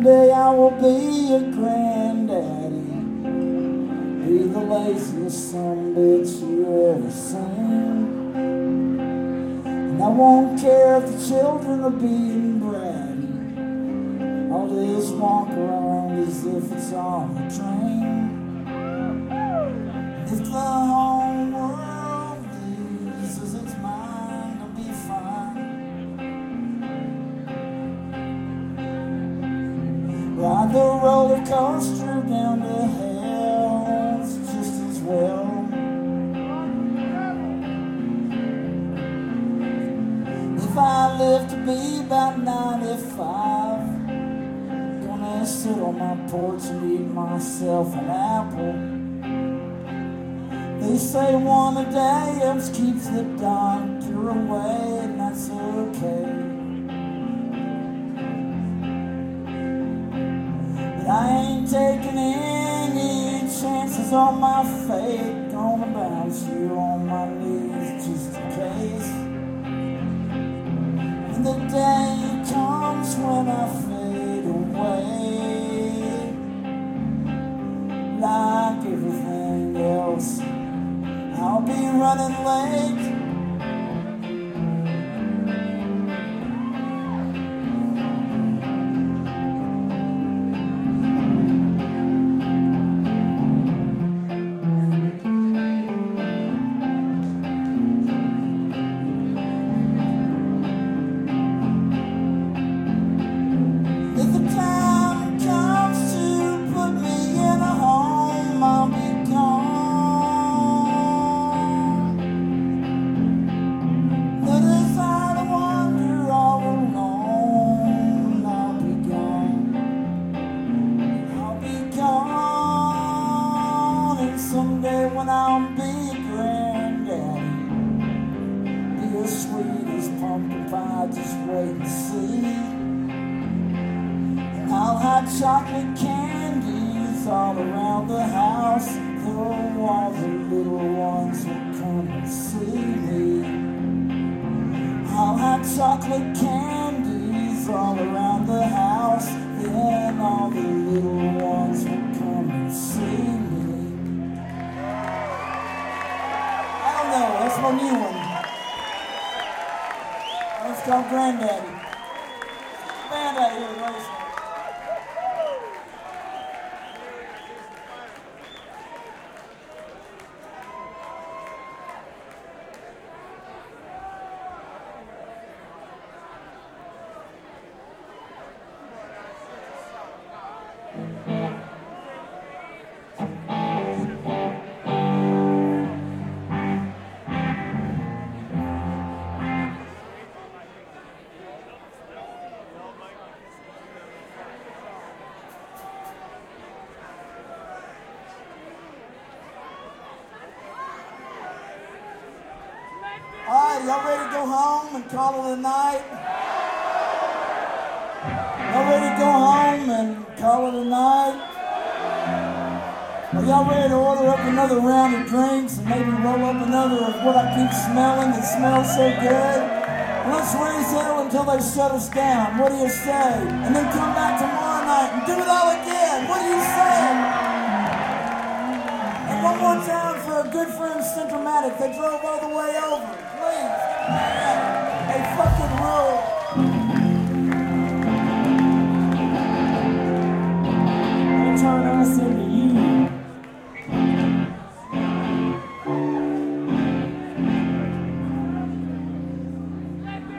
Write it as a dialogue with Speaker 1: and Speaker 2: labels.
Speaker 1: Someday I will be a granddaddy, be the laziest son bitch you ever seen. And I won't care if the children are being bratty, I'll just walk around as if it's on a train. And if the whole world loses its mind, I'll be fine. Ride the roller coaster down to hell just as well. If I live to be about 95, gonna sit on my porch and eat myself an apple. They say one a day helps keeps the doctor away, and that's okay. But I ain't taking any chances on my fate, gonna bounce you on my knees just in case. And the day comes when I fade away, like everything else, I'll be running late. Someday when I'll be a granddaddy, be as sweet as pumpkin pie, just wait and see. And I'll have chocolate candies all around the house, though all the little ones will come and see me. I'll have chocolate candies all around the house, then all the little ones will come and see me. That's my new one. It's called Granddaddy. Band out here, boys. Alright, y'all ready to go home and call it a night? Y'all ready to go home and call it a night? Are y'all ready to order up another round of drinks and maybe roll up another of what I keep smelling that smells so good? Well, let's raise hell until they shut us down. What do you say? And then come back tomorrow night and do it all again. What do you say? And one more time for our good friend Centromatic. They drove all the way over. Please, they fucking rule. They turn us into you.